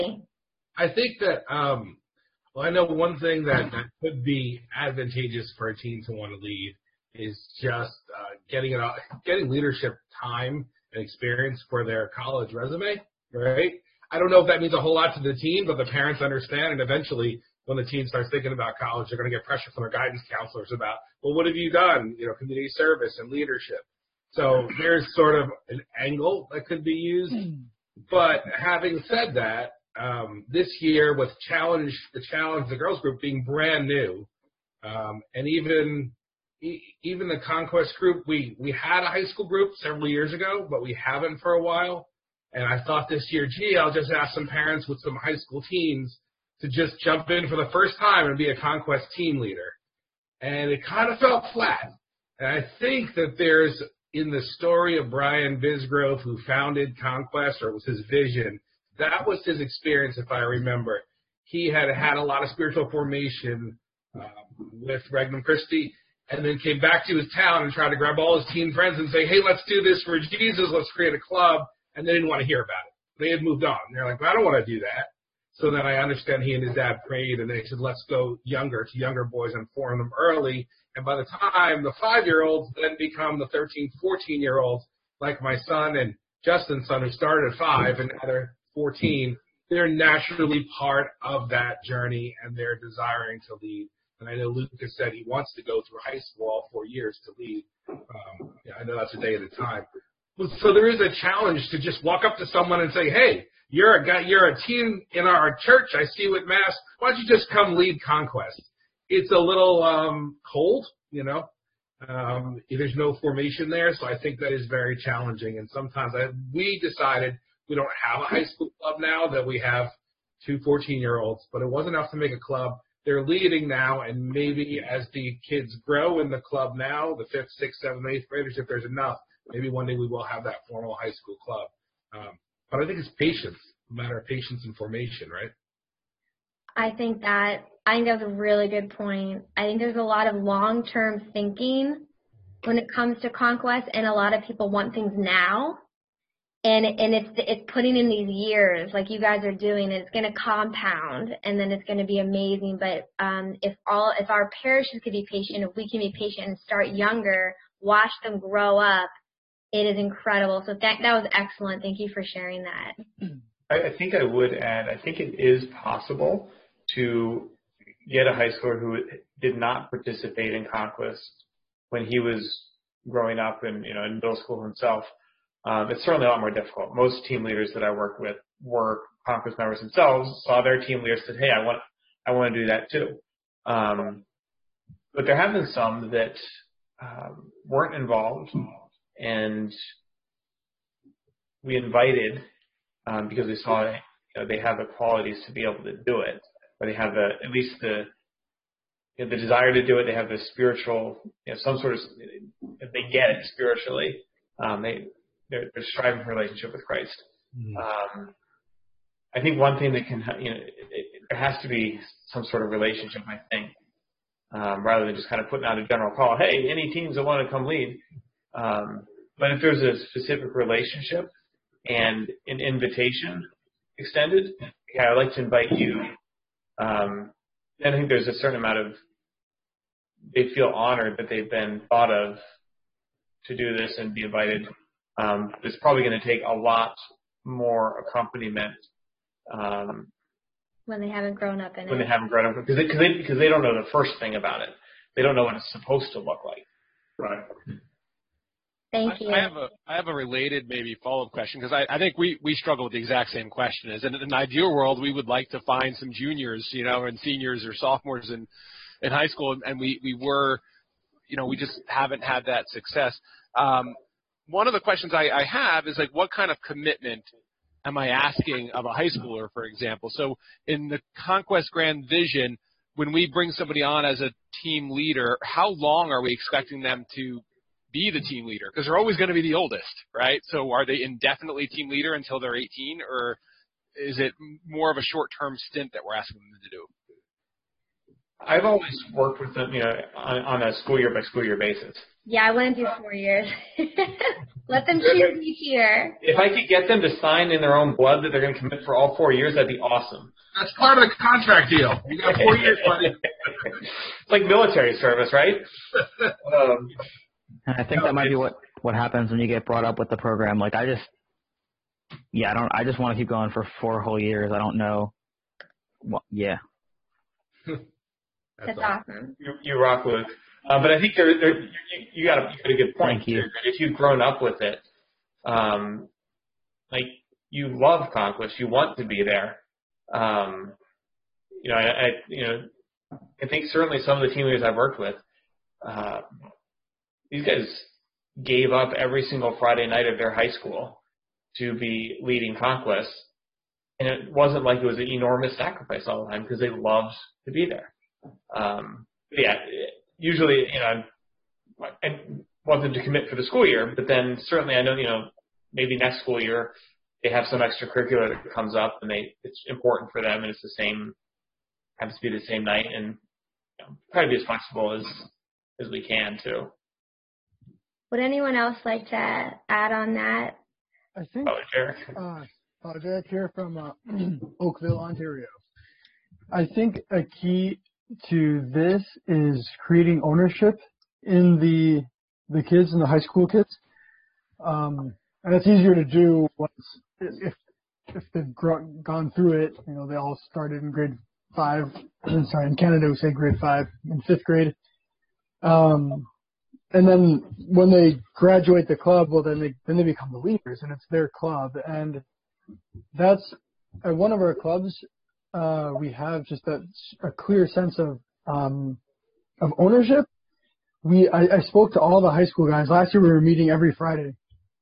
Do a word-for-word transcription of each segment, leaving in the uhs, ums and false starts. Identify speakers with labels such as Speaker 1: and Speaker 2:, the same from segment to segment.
Speaker 1: I think that, um, well, I know one thing that, that could be advantageous for a team to want to lead is just uh, getting it, getting leadership time and experience for their college resume, right? I don't know if that means a whole lot to the team, but the parents understand, and eventually when the team starts thinking about college, they're going to get pressure from their guidance counselors about, well, what have you done? You know, community service and leadership. So there's sort of an angle that could be used. But having said that, um, this year with challenge, the challenge, the girls group being brand new, um, and even even the Conquest group, we, we had a high school group several years ago, but we haven't for a while. And I thought this year, gee, I'll just ask some parents with some high school teams to just jump in for the first time and be a Conquest team leader. And it kind of felt flat. And I think that there's, in the story of Brian Bisgrove, who founded Conquest, or it was his vision, that was his experience, if I remember. He had had a lot of spiritual formation um, with Regnum Christi, and then came back to his town and tried to grab all his teen friends and say, hey, let's do this for Jesus, let's create a club, and they didn't want to hear about it. They had moved on. They're like, well, I don't want to do that. So then I understand he and his dad prayed, and they said, let's go younger to younger boys and form them early. And by the time the five-year-olds then become the thirteen, fourteen-year-olds, like my son and Justin's son, who started at five, and now they're fourteen, they're naturally part of that journey, and they're desiring to lead. And I know Lucas said he wants to go through high school all four years to lead. Um, yeah, I know that's a day at a time. So there is a challenge to just walk up to someone and say, hey, you're a guy, you're a teen in our church. I see you at Mass. Why don't you just come lead Conquest? It's a little um, cold, you know. Um, there's no formation there, so I think that is very challenging. And sometimes I, we decided we don't have a high school club now, that we have two fourteen-year-olds, but it wasn't enough to make a club. They're leading now, and maybe as the kids grow in the club now, the fifth, sixth, seventh, eighth graders, if there's enough, maybe one day we will have that formal high school club. Um, but I think it's patience, a matter of patience and formation, right?
Speaker 2: I think that I think that's a really good point. I think there's a lot of long-term thinking when it comes to Conquest, and a lot of people want things now. And and it's it's putting in these years like you guys are doing. And it's going to compound, and then it's going to be amazing. But um, if all if our parishes could be patient, if we can be patient and start younger, watch them grow up, it is incredible. So that that was excellent. Thank you for sharing that.
Speaker 3: I, I think I would add, I think it is possible to get a high schooler who did not participate in Conquest when he was growing up and, you know, in middle school himself. Um, it's certainly a lot more difficult. Most team leaders that I work with were Conquest members themselves, saw their team leaders, said, hey, I want, I want to do that too. Um, but there have been some that um, weren't involved, and we invited um, because we saw, you know, they have the qualities to be able to do it, or they have the, at least the, you know, the desire to do it. They have the spiritual, you know, some sort of, if they get it spiritually, um, they, they're, they're striving for a relationship with Christ. Mm-hmm. Um, I think one thing that can, you know, it, it, there has to be some sort of relationship, I think, um, rather than just kind of putting out a general call, hey, any teams that want to come lead. Um, but if there's a specific relationship and an invitation extended, okay, I'd like to invite you. Um, and I think there's a certain amount of, they feel honored that they've been thought of to do this and be invited. Um, it's probably going to take a lot more accompaniment um,
Speaker 2: when they haven't grown up in
Speaker 3: when
Speaker 2: it.
Speaker 3: When they haven't grown up, because they, cause they, because they don't know the first thing about it. They don't know what it's supposed to look like.
Speaker 1: Right.
Speaker 2: Thank you.
Speaker 4: I, I have a I have a related maybe follow-up question, because I, I think we, we struggle with the exact same question. Is in an ideal world, we would like to find some juniors, you know, and seniors or sophomores in, in high school, and we, we were, you know, we just haven't had that success. Um, one of the questions I, I have is, like, what kind of commitment am I asking of a high schooler, for example? So in the Conquest Grand Vision, when we bring somebody on as a team leader, how long are we expecting them to be the team leader? Because they're always going to be the oldest, right? So are they indefinitely team leader until they're eighteen, or is it more of a short-term stint that we're asking them to do?
Speaker 3: I've always worked with them, you know, on, on a school year by school year basis.
Speaker 2: Yeah, I wouldn't do four years. Let them choose each year.
Speaker 3: If I could get them to sign in their own blood that they're going to commit for all four years, that'd be awesome.
Speaker 1: That's part of the contract deal. You got four years, buddy.
Speaker 3: It's like military service, right? um,
Speaker 5: and I think that might be what, what happens when you get brought up with the program. Like I just, yeah, I don't, I just want to keep going for four whole years. I don't know. Well, yeah.
Speaker 2: That's, That's awesome.
Speaker 3: You, you rock, Luke. Uh, but I think there, there, you, you got a, you got a good point.
Speaker 5: Thank you.
Speaker 3: If you've grown up with it, um, like you love Conquest, you want to be there. Um, you know, I, I, you know, I think certainly some of the team leaders I've worked with, uh, these guys gave up every single Friday night of their high school to be leading Conquest. And it wasn't like it was an enormous sacrifice all the time because they loved to be there. Um, yeah, usually, you know, I want them to commit for the school year, but then certainly I know, you know, maybe next school year they have some extracurricular that comes up and they it's important for them and it's the same, happens to be the same night, and you know, try to be as flexible as as we can too.
Speaker 2: Would anyone else like to add on that?
Speaker 6: I think.
Speaker 3: Oh, Derek.
Speaker 6: Uh, Uh, Derek here from uh, Oakville, Ontario. I think a key to this is creating ownership in the the kids and the high school kids, um, and it's easier to do once if if they've gro- gone through it. You know, they all started in grade five. Sorry, in Canada we say grade five in fifth grade, um, and then when they graduate the club, well, then they then they become the leaders, and it's their club. And that's at one of our clubs. Uh, we have just a, a clear sense of um, of ownership. We I, I spoke to all the high school guys. Last year we were meeting every Friday.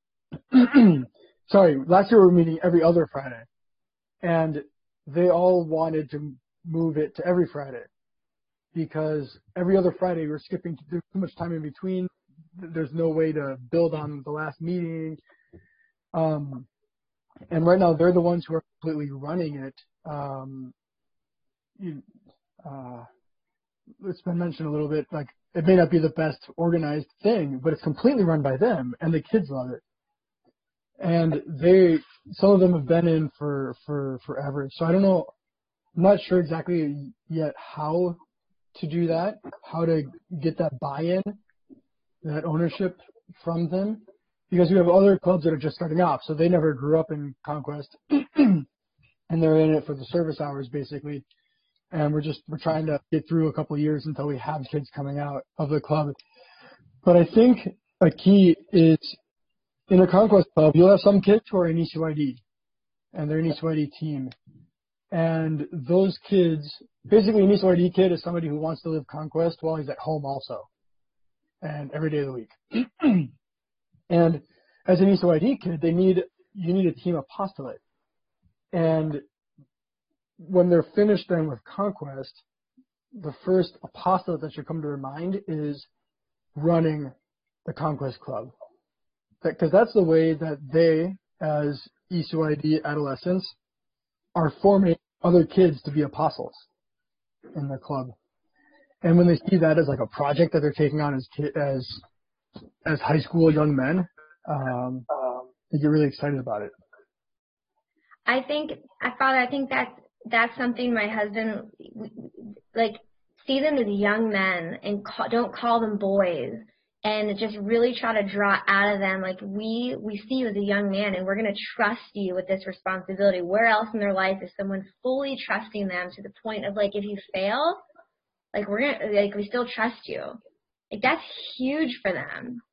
Speaker 6: Sorry, last year we were meeting every other Friday, and they all wanted to move it to every Friday because every other Friday we're skipping. There's too much time in between. There's no way to build on the last meeting. Um, And right now, they're the ones who are completely running it. Um, you, uh, it's been mentioned a little bit, like, it may not be the best organized thing, but it's completely run by them, and the kids love it. And they, some of them have been in for, for forever. So I don't know, I'm not sure exactly yet how to do that, how to get that buy-in, that ownership from them. Because we have other clubs that are just starting off, so they never grew up in Conquest, and they're in it for the service hours, basically. And we're just we're trying to get through a couple of years until we have kids coming out of the club. But I think a key is in a Conquest club, you'll have some kids who are in E C Y D, and they're an E C Y D team. And those kids, basically an E C Y D kid is somebody who wants to live Conquest while he's at home also, and every day of the week. And as an E C Y D kid, they need you need a team apostolate. And when they're finished then with Conquest, the first apostolate that should come to their mind is running the Conquest Club. Because that's the way that they, as E C Y D adolescents, are forming other kids to be apostles in the club. And when they see that as like a project that they're taking on as ki- as as high school young men, um, they get really excited about it.
Speaker 2: I think, Father, I think that's, that's something my husband, like, see them as young men and call, don't call them boys, and just really try to draw out of them, like, we, we see you as a young man and we're going to trust you with this responsibility. Where else in their life is someone fully trusting them to the point of, like, if you fail, like, we're going to, like, we still trust you. Like, that's huge for them.